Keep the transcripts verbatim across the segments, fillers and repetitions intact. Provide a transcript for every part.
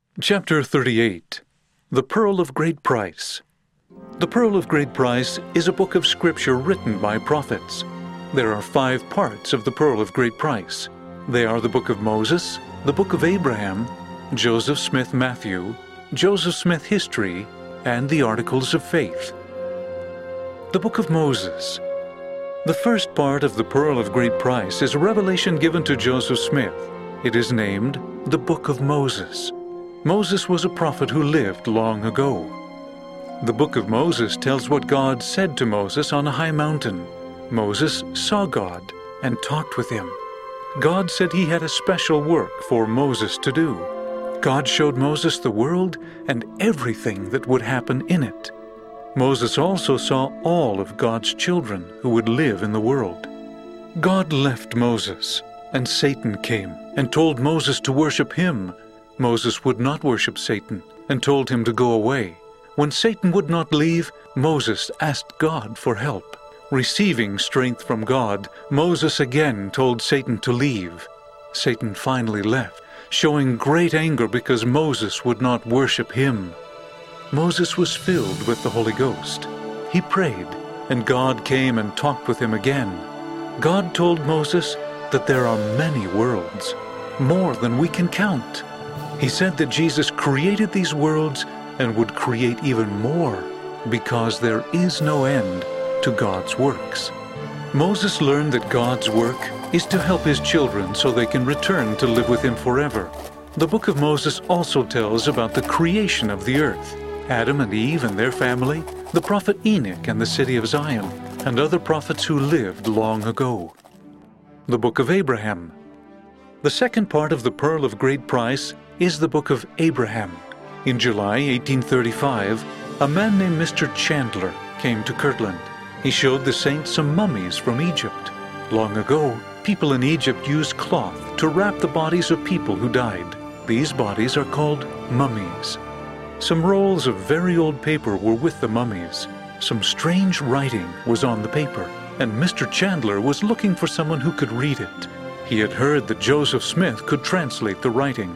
Chapter thirty-eight. The Pearl of Great Price. The Pearl of Great Price is a book of scripture written by prophets. There are five parts of the Pearl of Great Price. They are the Book of Moses, the Book of Abraham, Joseph Smith Matthew, Joseph Smith History, and the Articles of Faith. The Book of Moses. The first part of the Pearl of Great Price is a revelation given to Joseph Smith. It is named the Book of Moses. Moses was a prophet who lived long ago. The Book of Moses tells what God said to Moses on a high mountain. Moses saw God and talked with him. God said he had a special work for Moses to do. God showed Moses the world and everything that would happen in it. Moses also saw all of God's children who would live in the world. God left Moses, and Satan came and told Moses to worship him. Moses would not worship Satan and told him to go away. When Satan would not leave, Moses asked God for help. Receiving strength from God, Moses again told Satan to leave. Satan finally left, showing great anger because Moses would not worship him. Moses was filled with the Holy Ghost. He prayed, and God came and talked with him again. God told Moses that there are many worlds, more than we can count. He said that Jesus created these worlds and would create even more because there is no end to God's works. Moses learned that God's work is to help his children so they can return to live with him forever. The Book of Moses also tells about the creation of the earth, Adam and Eve and their family, the prophet Enoch and the city of Zion, and other prophets who lived long ago. The Book of Abraham. The second part of the Pearl of Great Price is the Book of Abraham. In July eighteen thirty-five, a man named Mister Chandler came to Kirtland. He showed the saints some mummies from Egypt. Long ago, people in Egypt used cloth to wrap the bodies of people who died. These bodies are called mummies. Some rolls of very old paper were with the mummies. Some strange writing was on the paper, and Mister Chandler was looking for someone who could read it. He had heard that Joseph Smith could translate the writing.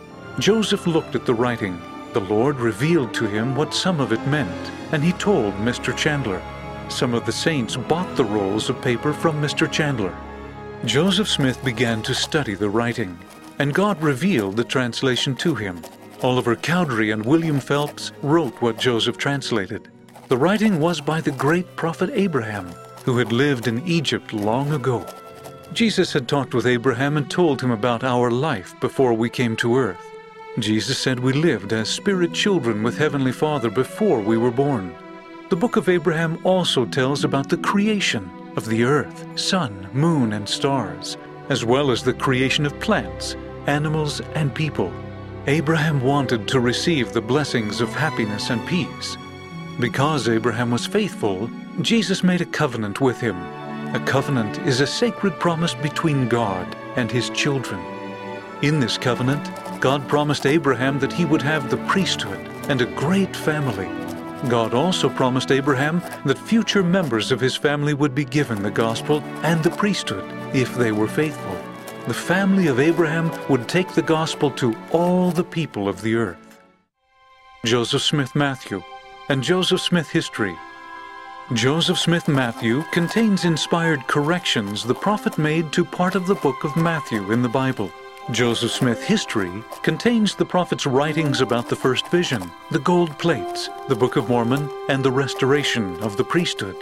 Joseph looked at the writing. The Lord revealed to him what some of it meant, and he told Mister Chandler. Some of the saints bought the rolls of paper from Mister Chandler. Joseph Smith began to study the writing, and God revealed the translation to him. Oliver Cowdery and William Phelps wrote what Joseph translated. The writing was by the great prophet Abraham, who had lived in Egypt long ago. Jesus had talked with Abraham and told him about our life before we came to earth. Jesus said we lived as spirit children with Heavenly Father before we were born. The Book of Abraham also tells about the creation of the earth, sun, moon, and stars, as well as the creation of plants, animals, and people. Abraham wanted to receive the blessings of happiness and peace. Because Abraham was faithful, Jesus made a covenant with him. A covenant is a sacred promise between God and his children. In this covenant, God promised Abraham that he would have the priesthood and a great family. God also promised Abraham that future members of his family would be given the gospel and the priesthood if they were faithful. The family of Abraham would take the gospel to all the people of the earth. Joseph Smith Matthew and Joseph Smith History. Joseph Smith Matthew contains inspired corrections the prophet made to part of the book of Matthew in the Bible. Joseph Smith History contains the prophet's writings about the first vision, the gold plates, the Book of Mormon, and the restoration of the priesthood.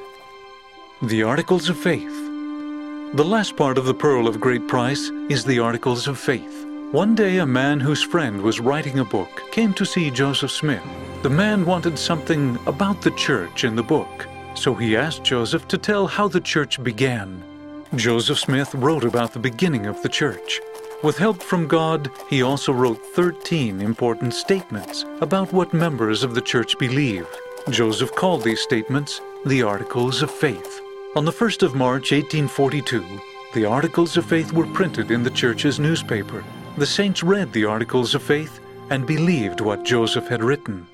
The Articles of Faith. The last part of the Pearl of Great Price is the Articles of Faith. One day a man whose friend was writing a book came to see Joseph Smith. The man wanted something about the church in the book, so he asked Joseph to tell how the church began. Joseph Smith wrote about the beginning of the church. With help from God, he also wrote thirteen important statements about what members of the church believe. Joseph called these statements the Articles of Faith. On the first of March eighteen forty-two, the Articles of Faith were printed in the church's newspaper. The saints read the Articles of Faith and believed what Joseph had written.